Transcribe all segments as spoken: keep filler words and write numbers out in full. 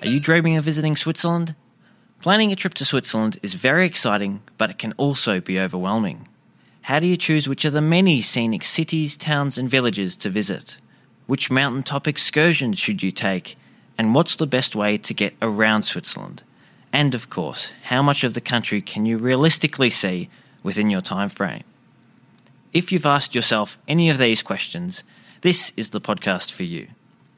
Are you dreaming of visiting Switzerland? Planning a trip to Switzerland is very exciting, but it can also be overwhelming. How do you choose which of the many scenic cities, towns and villages to visit? Which mountaintop excursions should you take? And what's the best way to get around Switzerland? And of course, how much of the country can you realistically see within your time frame? If you've asked yourself any of these questions, this is the podcast for you.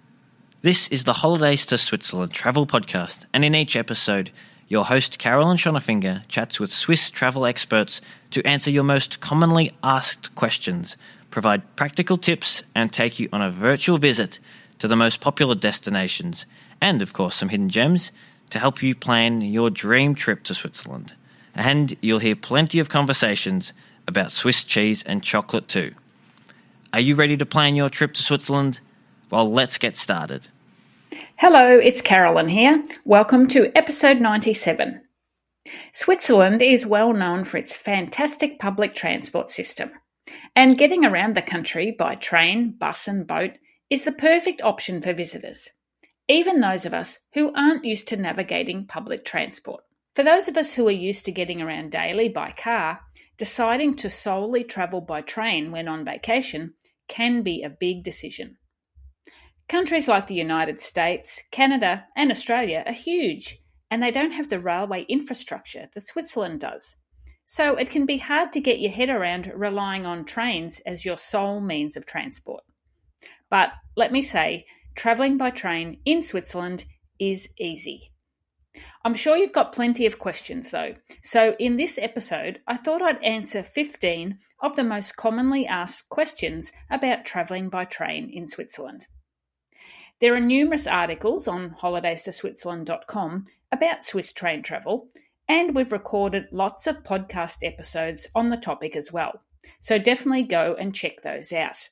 This is the Holidays to Switzerland travel podcast, and in each episode, your host Carolyn Schonefinger chats with Swiss travel experts to answer your most commonly asked questions, provide practical tips, and take you on a virtual visit to the most popular destinations, and of course some hidden gems to help you plan your dream trip to Switzerland. And you'll hear plenty of conversations about Swiss cheese and chocolate too. Are you ready to plan your trip to Switzerland? Well, let's get started. Hello, it's Carolyn here. Welcome to episode ninety-seven. Switzerland is well known for its fantastic public transport system, and getting around the country by train, bus and boat is the perfect option for visitors, even those of us who aren't used to navigating public transport. For those of us who are used to getting around daily by car, deciding to solely travel by train when on vacation can be a big decision. Countries like the United States, Canada and Australia are huge, and they don't have the railway infrastructure that Switzerland does. So it can be hard to get your head around relying on trains as your sole means of transport. But let me say, travelling by train in Switzerland is easy. I'm sure you've got plenty of questions though, so in this episode I thought I'd answer fifteen of the most commonly asked questions about travelling by train in Switzerland. There are numerous articles on holidays to switzerland dot com about Swiss train travel, and we've recorded lots of podcast episodes on the topic as well, so definitely go and check those out.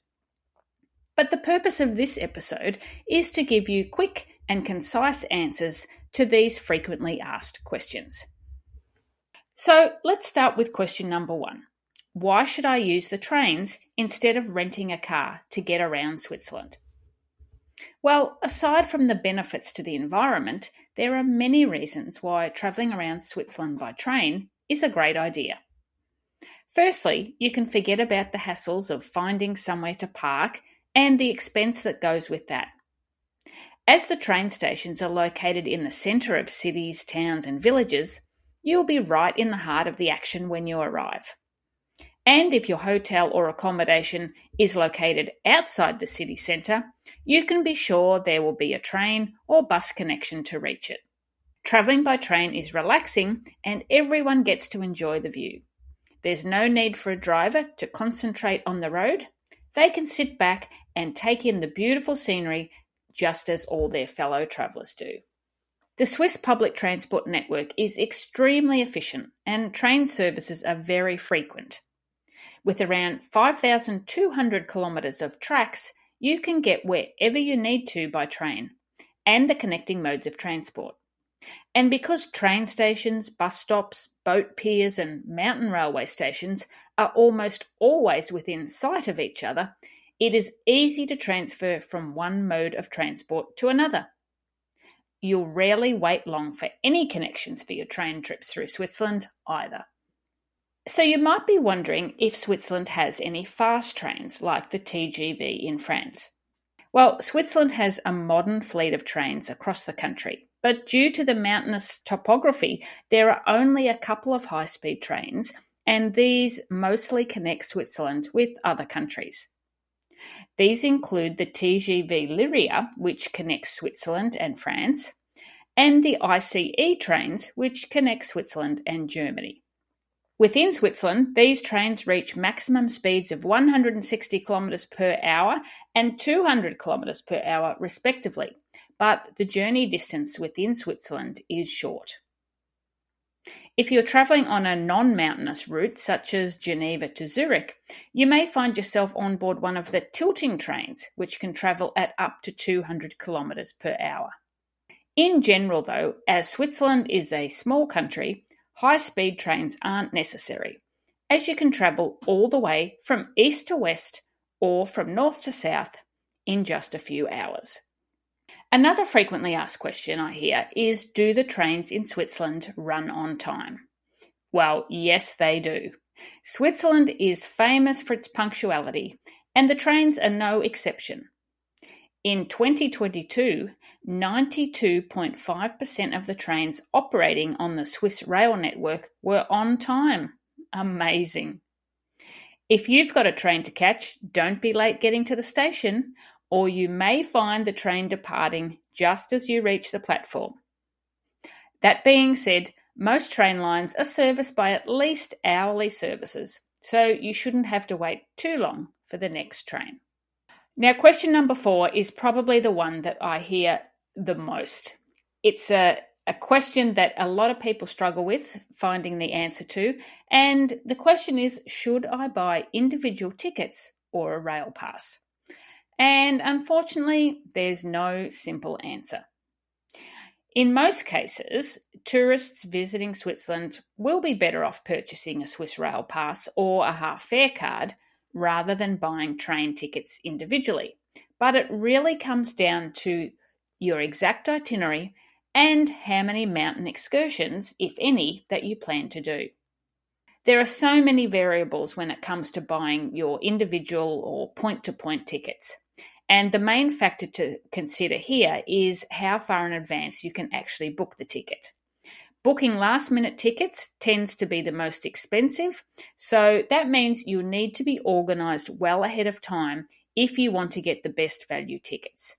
But the purpose of this episode is to give you quick and concise answers to these frequently asked questions. So let's start with question number one. Why should I use the trains instead of renting a car to get around Switzerland? Well, aside from the benefits to the environment, there are many reasons why travelling around Switzerland by train is a great idea. Firstly, you can forget about the hassles of finding somewhere to park and the expense that goes with that. As the train stations are located in the centre of cities, towns and villages, you'll be right in the heart of the action when you arrive. And if your hotel or accommodation is located outside the city centre, you can be sure there will be a train or bus connection to reach it. Travelling by train is relaxing and everyone gets to enjoy the view. There's no need for a driver to concentrate on the road. They can sit back and take in the beautiful scenery just as all their fellow travellers do. The Swiss public transport network is extremely efficient and train services are very frequent. With around five thousand two hundred kilometres of tracks, you can get wherever you need to by train and the connecting modes of transport. And because train stations, bus stops, boat piers and mountain railway stations are almost always within sight of each other, it is easy to transfer from one mode of transport to another. You'll rarely wait long for any connections for your train trips through Switzerland either. So you might be wondering if Switzerland has any fast trains like the T G V in France. Well, Switzerland has a modern fleet of trains across the country, but due to the mountainous topography, there are only a couple of high-speed trains, and these mostly connect Switzerland with other countries. These include the T G V Lyria, which connects Switzerland and France, and the I C E trains, which connect Switzerland and Germany. Within Switzerland, these trains reach maximum speeds of one hundred sixty kilometres per hour and two hundred kilometres per hour respectively, but the journey distance within Switzerland is short. If you're travelling on a non-mountainous route, such as Geneva to Zurich, you may find yourself on board one of the tilting trains, which can travel at up to two hundred kilometres per hour. In general, though, as Switzerland is a small country, high-speed trains aren't necessary, as you can travel all the way from east to west or from north to south in just a few hours. Another frequently asked question I hear is, do the trains in Switzerland run on time? Well, yes, they do. Switzerland is famous for its punctuality, and the trains are no exception. In twenty twenty-two, ninety-two point five percent of the trains operating on the Swiss rail network were on time. Amazing. If you've got a train to catch, don't be late getting to the station, or you may find the train departing just as you reach the platform. That being said, most train lines are serviced by at least hourly services, so you shouldn't have to wait too long for the next train. Now, question number four is probably the one that I hear the most. It's a, a question that a lot of people struggle with finding the answer to, and the question is, should I buy individual tickets or a rail pass? And unfortunately, there's no simple answer. In most cases, tourists visiting Switzerland will be better off purchasing a Swiss rail pass or a half-fare card rather than buying train tickets individually. But it really comes down to your exact itinerary and how many mountain excursions, if any, that you plan to do. There are so many variables when it comes to buying your individual or point-to-point tickets. And the main factor to consider here is how far in advance you can actually book the ticket. Booking last-minute tickets tends to be the most expensive, so that means you need to be organised well ahead of time if you want to get the best value tickets.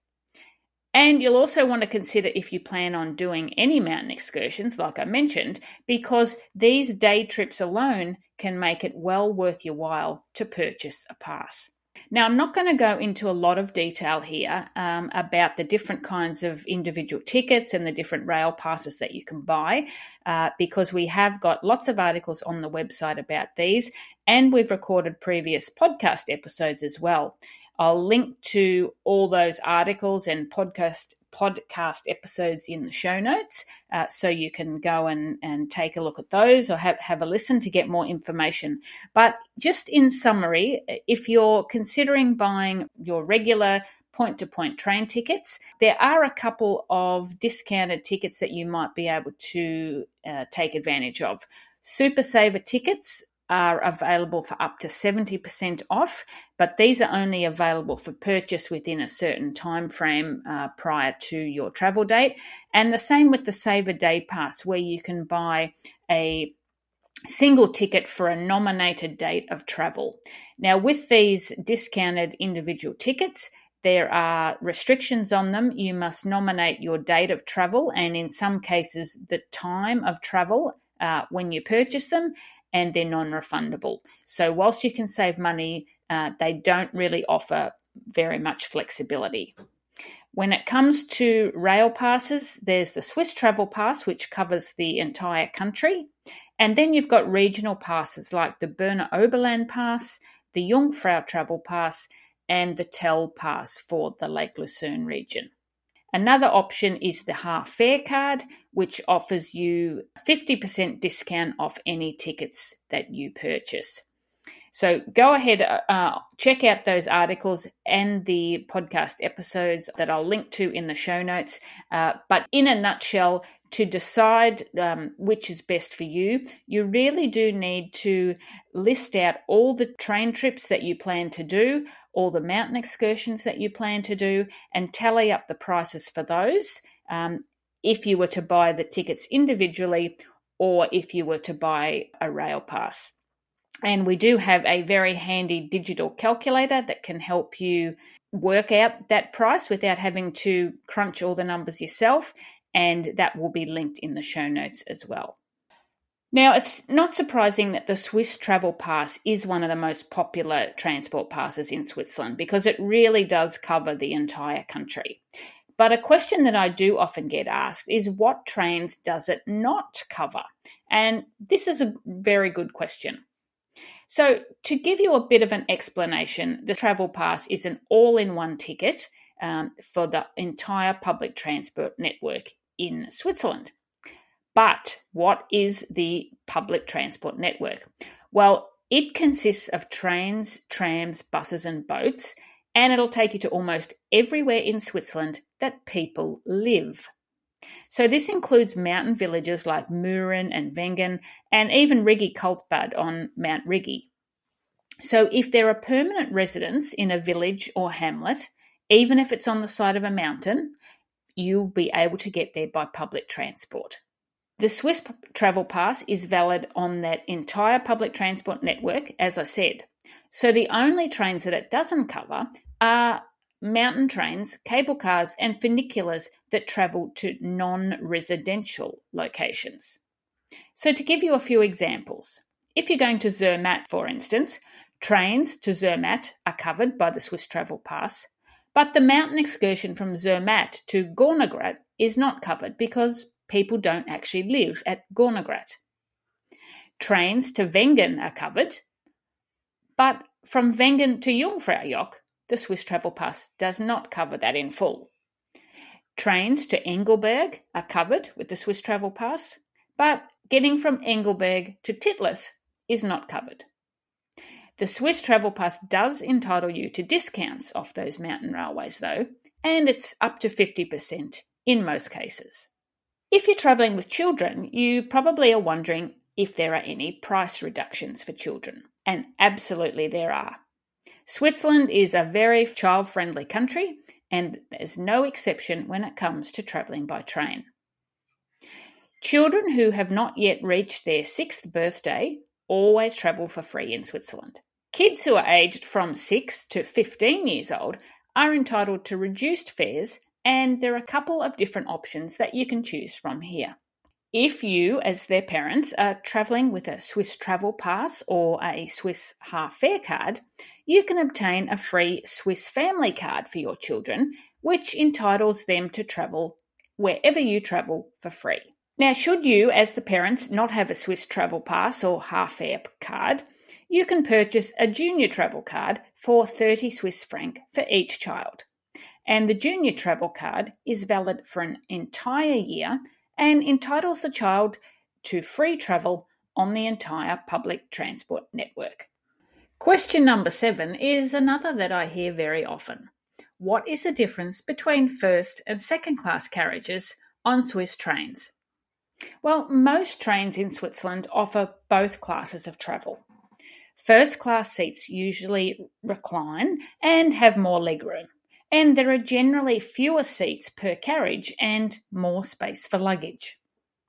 And you'll also want to consider if you plan on doing any mountain excursions, like I mentioned, because these day trips alone can make it well worth your while to purchase a pass. Now, I'm not going to go into a lot of detail here um, about the different kinds of individual tickets and the different rail passes that you can buy, uh, because we have got lots of articles on the website about these, and we've recorded previous podcast episodes as well. I'll link to all those articles and podcast podcast episodes in the show notes, uh, so you can go and, and take a look at those or have, have a listen to get more information. But just in summary, if you're considering buying your regular point-to-point train tickets, there are a couple of discounted tickets that you might be able to uh, take advantage of. Super Saver tickets are available for up to seventy percent off, but these are only available for purchase within a certain time frame uh, prior to your travel date. And the same with the Saver Day Pass, where you can buy a single ticket for a nominated date of travel. Now, with these discounted individual tickets, there are restrictions on them. You must nominate your date of travel and in some cases the time of travel uh, when you purchase them, and they're non-refundable. So whilst you can save money, uh, they don't really offer very much flexibility. When it comes to rail passes, there's the Swiss Travel Pass, which covers the entire country. And then you've got regional passes like the Berner Oberland Pass, the Jungfrau Travel Pass, and the Tell Pass for the Lake Lucerne region. Another option is the half-fare card, which offers you fifty percent discount off any tickets that you purchase. So go ahead, uh, check out those articles and the podcast episodes that I'll link to in the show notes. Uh, but in a nutshell, to decide um, which is best for you, you really do need to list out all the train trips that you plan to do, all the mountain excursions that you plan to do, and tally up the prices for those um, if you were to buy the tickets individually or if you were to buy a rail pass. And we do have a very handy digital calculator that can help you work out that price without having to crunch all the numbers yourself, and that will be linked in the show notes as well. Now, it's not surprising that the Swiss Travel Pass is one of the most popular transport passes in Switzerland because it really does cover the entire country. But a question that I do often get asked is, what trains does it not cover? And this is a very good question. So to give you a bit of an explanation, the Travel Pass is an all-in-one ticket um, for the entire public transport network in Switzerland. But what is the public transport network? Well, it consists of trains, trams, buses and boats, and it'll take you to almost everywhere in Switzerland that people live. So this includes mountain villages like Murin and Wengen, and even Rigi Kaltbad on Mount Rigi. So if there are permanent residents in a village or hamlet, even if it's on the side of a mountain, you'll be able to get there by public transport. The Swiss Travel Pass is valid on that entire public transport network, as I said. So the only trains that it doesn't cover are mountain trains, cable cars, and funiculars that travel to non-residential locations. So to give you a few examples, if you're going to Zermatt, for instance, trains to Zermatt are covered by the Swiss Travel Pass, but the mountain excursion from Zermatt to Gornergrat is not covered because people don't actually live at Gornergrat. Trains to Wengen are covered, but from Wengen to Jungfraujoch, the Swiss Travel Pass does not cover that in full. Trains to Engelberg are covered with the Swiss Travel Pass, but getting from Engelberg to Titlis is not covered. The Swiss Travel Pass does entitle you to discounts off those mountain railways though, and it's up to fifty percent in most cases. If you're travelling with children, you probably are wondering if there are any price reductions for children, and absolutely there are. Switzerland is a very child-friendly country, and there's no exception when it comes to travelling by train. Children who have not yet reached their sixth birthday always travel for free in Switzerland. Kids who are aged from six to fifteen years old are entitled to reduced fares, and there are a couple of different options that you can choose from here. If you, as their parents, are travelling with a Swiss Travel Pass or a Swiss Half Fare card, you can obtain a free Swiss Family Card for your children, which entitles them to travel wherever you travel for free. Now, should you, as the parents, not have a Swiss Travel Pass or Half Fare card, you can purchase a Junior Travel Card for thirty Swiss franc for each child. And the Junior Travel Card is valid for an entire year and entitles the child to free travel on the entire public transport network. Question number seven is another that I hear very often. What is the difference between first and second class carriages on Swiss trains? Well, most trains in Switzerland offer both classes of travel. First class seats usually recline and have more legroom, and there are generally fewer seats per carriage and more space for luggage.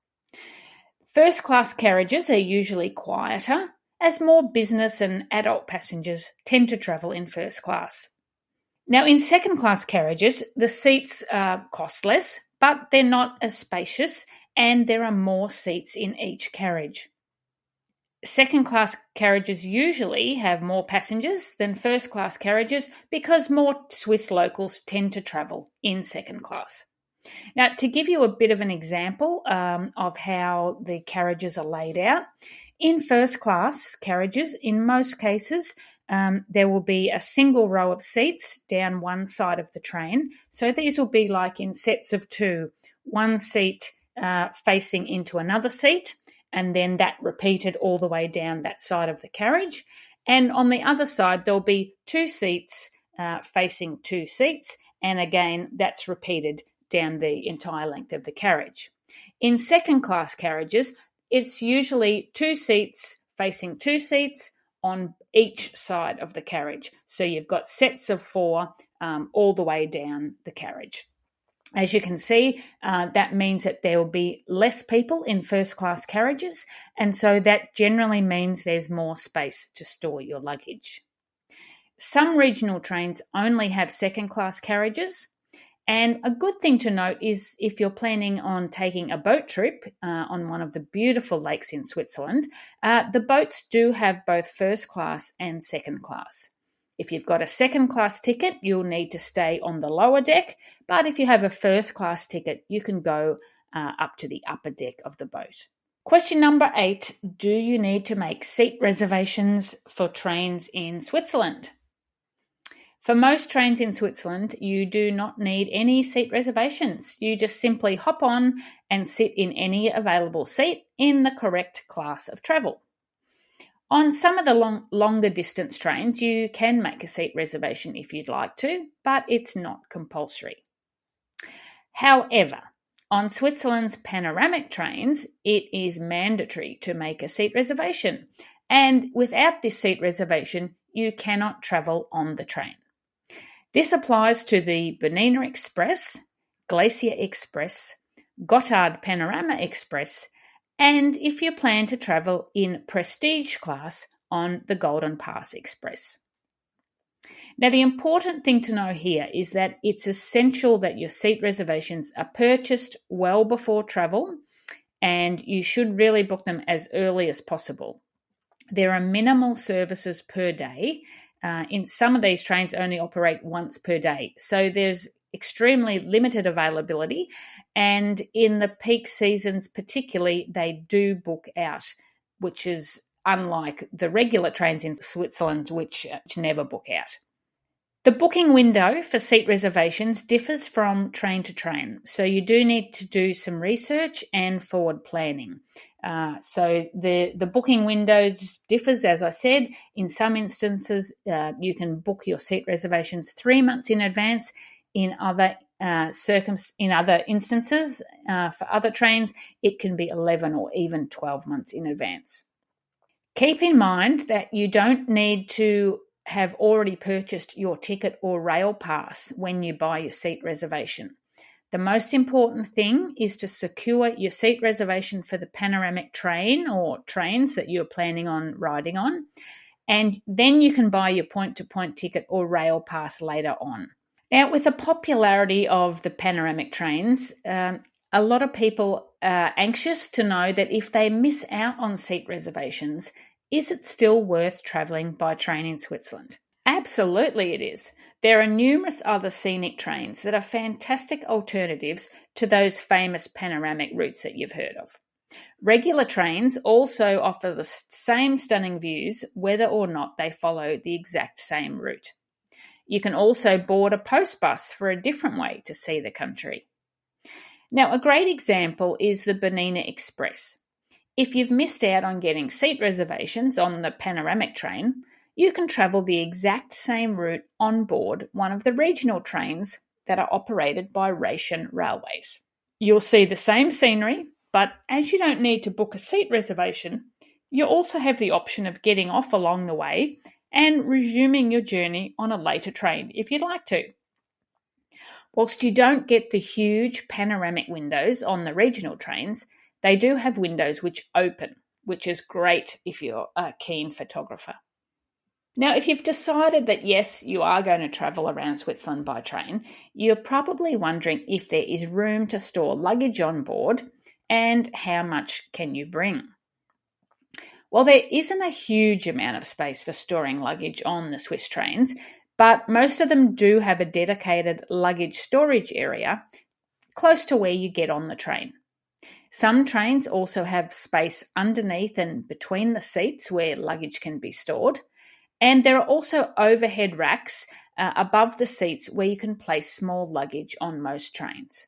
First class carriages are usually quieter, as more business and adult passengers tend to travel in first class. Now, in second class carriages, the seats uh, cost less, but they're not as spacious, and there are more seats in each carriage. Second class carriages usually have more passengers than first class carriages because more Swiss locals tend to travel in second class. Now, to give you a bit of an example um, of how the carriages are laid out, in first class carriages, in most cases, um, there will be a single row of seats down one side of the train. So these will be like in sets of two, one seat uh, facing into another seat, and then that repeated all the way down that side of the carriage. And on the other side, there'll be two seats uh, facing two seats, and again, that's repeated down the entire length of the carriage. In second-class carriages, it's usually two seats facing two seats on each side of the carriage. So you've got sets of four um, all the way down the carriage. As you can see, uh, that means that there will be less people in first-class carriages, and so that generally means there's more space to store your luggage. Some regional trains only have second-class carriages, and a good thing to note is if you're planning on taking a boat trip uh, on one of the beautiful lakes in Switzerland, uh, the boats do have both first-class and second-class. If you've got a second-class ticket, you'll need to stay on the lower deck, but if you have a first-class ticket, you can go uh, up to the upper deck of the boat. Question number eight, do you need to make seat reservations for trains in Switzerland? For most trains in Switzerland, you do not need any seat reservations. You just simply hop on and sit in any available seat in the correct class of travel. On some of the long, longer distance trains, you can make a seat reservation if you'd like to, but it's not compulsory. However, on Switzerland's panoramic trains, it is mandatory to make a seat reservation, and without this seat reservation, you cannot travel on the train. This applies to the Bernina Express, Glacier Express, Gotthard Panorama Express, and if you plan to travel in prestige class on the Golden Pass Express. Now, the important thing to know here is that it's essential that your seat reservations are purchased well before travel, and you should really book them as early as possible. There are minimal services per day. Uh, in some of these trains only operate once per day, so there's extremely limited availability, and in the peak seasons particularly, they do book out, which is unlike the regular trains in Switzerland, which, which never book out. The booking window for seat reservations differs from train to train, so you do need to do some research and forward planning. Uh, so the, the booking windows differs, as I said. In some instances, uh, you can book your seat reservations three months in advance. In other uh, circum- in other instances, uh, for other trains, it can be eleven or even twelve months in advance. Keep in mind that you don't need to have already purchased your ticket or rail pass when you buy your seat reservation. The most important thing is to secure your seat reservation for the panoramic train or trains that you're planning on riding on, and then you can buy your point-to-point ticket or rail pass later on. Now, with the popularity of the panoramic trains, um, a lot of people are anxious to know that if they miss out on seat reservations, is it still worth travelling by train in Switzerland? Absolutely it is. There are numerous other scenic trains that are fantastic alternatives to those famous panoramic routes that you've heard of. Regular trains also offer the same stunning views whether or not they follow the exact same route. You can also board a post bus for a different way to see the country. Now, a great example is the Bernina Express. If you've missed out on getting seat reservations on the panoramic train, you can travel the exact same route on board one of the regional trains that are operated by Rhaetian Railways. You'll see the same scenery, but as you don't need to book a seat reservation, you also have the option of getting off along the way and resuming your journey on a later train if you'd like to. Whilst you don't get the huge panoramic windows on the regional trains, they do have windows which open, which is great if you're a keen photographer. Now, if you've decided that yes, you are going to travel around Switzerland by train, you're probably wondering if there is room to store luggage on board and how much can you bring. Well, there isn't a huge amount of space for storing luggage on the Swiss trains, but most of them do have a dedicated luggage storage area close to where you get on the train. Some trains also have space underneath and between the seats where luggage can be stored, and there are also overhead racks uh, above the seats where you can place small luggage on most trains.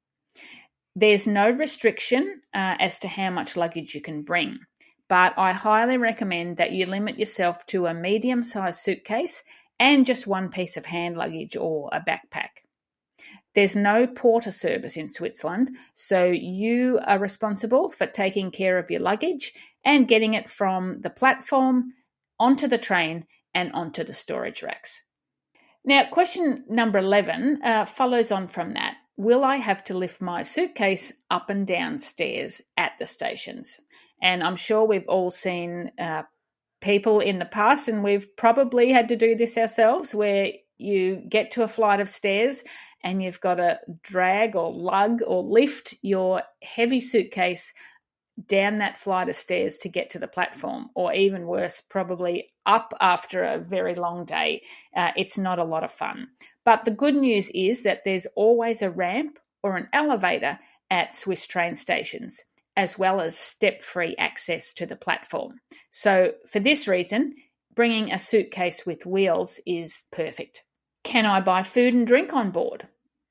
There's no restriction uh, as to how much luggage you can bring, but I highly recommend that you limit yourself to a medium-sized suitcase and just one piece of hand luggage or a backpack. There's no porter service in Switzerland, so you are responsible for taking care of your luggage and getting it from the platform onto the train and onto the storage racks. Now, question number eleven uh, follows on from that. Will I have to lift my suitcase up and down stairs at the stations? And I'm sure we've all seen uh, people in the past, and we've probably had to do this ourselves, where you get to a flight of stairs and you've got to drag or lug or lift your heavy suitcase down that flight of stairs to get to the platform, or even worse, probably up after a very long day. Uh, it's not a lot of fun. But the good news is that there's always a ramp or an elevator at Swiss train stations, as well as step-free access to the platform. So for this reason, bringing a suitcase with wheels is perfect. Can I buy food and drink on board?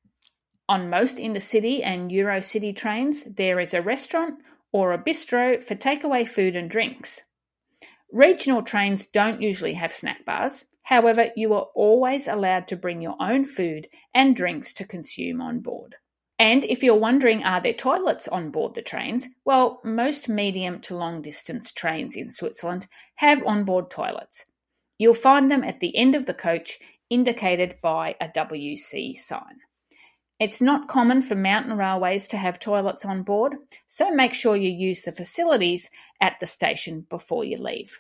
On most intercity and Eurocity trains, there is a restaurant or a bistro for takeaway food and drinks. Regional trains don't usually have snack bars. However, you are always allowed to bring your own food and drinks to consume on board. And if you're wondering, are there toilets on board the trains? Well, most medium to long distance trains in Switzerland have onboard toilets. You'll find them at the end of the coach, indicated by a W C sign. It's not common for mountain railways to have toilets on board, so make sure you use the facilities at the station before you leave.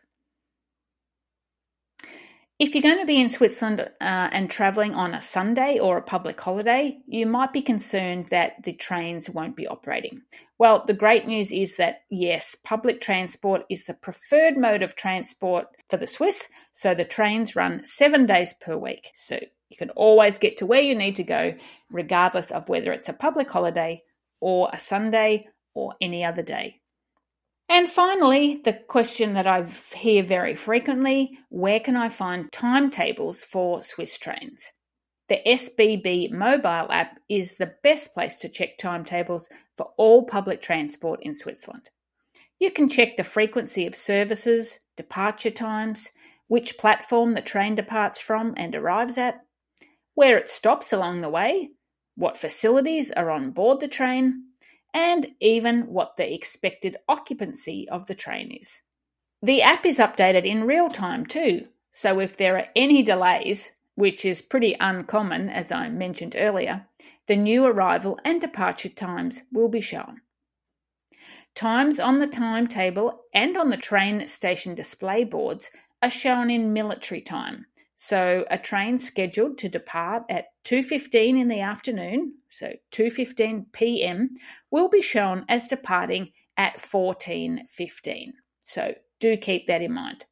If you're going to be in Switzerland uh, and travelling on a Sunday or a public holiday, you might be concerned that the trains won't be operating. Well, the great news is that, yes, public transport is the preferred mode of transport for the Swiss, so the trains run seven days per week. So you can always get to where you need to go, regardless of whether it's a public holiday or a Sunday or any other day. And finally, the question that I hear very frequently, where can I find timetables for Swiss trains? The S B B mobile app is the best place to check timetables for all public transport in Switzerland. You can check the frequency of services, departure times, which platform the train departs from and arrives at, where it stops along the way, what facilities are on board the train, and even what the expected occupancy of the train is. The app is updated in real time too, so if there are any delays, which is pretty uncommon as I mentioned earlier, the new arrival and departure times will be shown. Times on the timetable and on the train station display boards are shown in military time. So a train scheduled to depart at two fifteen in the afternoon, so two fifteen p m, will be shown as departing at fourteen fifteen. So do keep that in mind.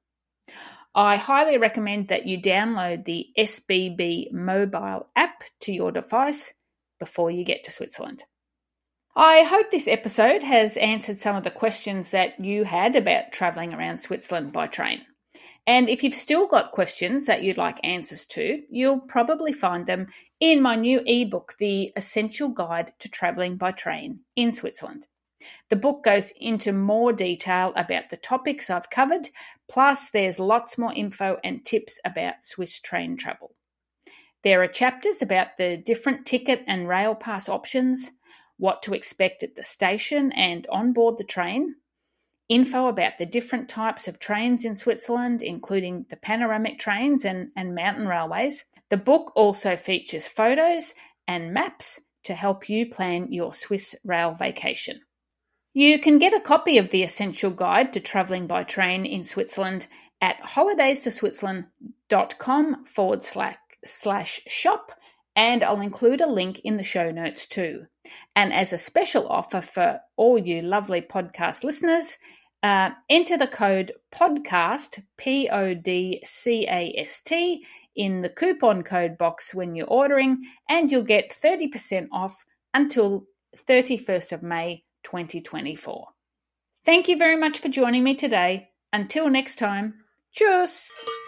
I highly recommend that you download the S B B mobile app to your device before you get to Switzerland. I hope this episode has answered some of the questions that you had about travelling around Switzerland by train. And if you've still got questions that you'd like answers to, you'll probably find them in my new ebook, The Essential Guide to Travelling by Train in Switzerland. The book goes into more detail about the topics I've covered, plus there's lots more info and tips about Swiss train travel. There are chapters about the different ticket and rail pass options, what to expect at the station and on board the train, info about the different types of trains in Switzerland, including the panoramic trains and, and mountain railways. The book also features photos and maps to help you plan your Swiss rail vacation. You can get a copy of the Essential Guide to Travelling by Train in Switzerland at holidays2switzerland.com forward slash slash shop, and I'll include a link in the show notes too. And as a special offer for all you lovely podcast listeners, Uh, enter the code PODCAST, P O D C A S T, in the coupon code box when you're ordering, and you'll get thirty percent off until thirty-first of May twenty twenty-four. Thank you very much for joining me today. Until next time, tschüss!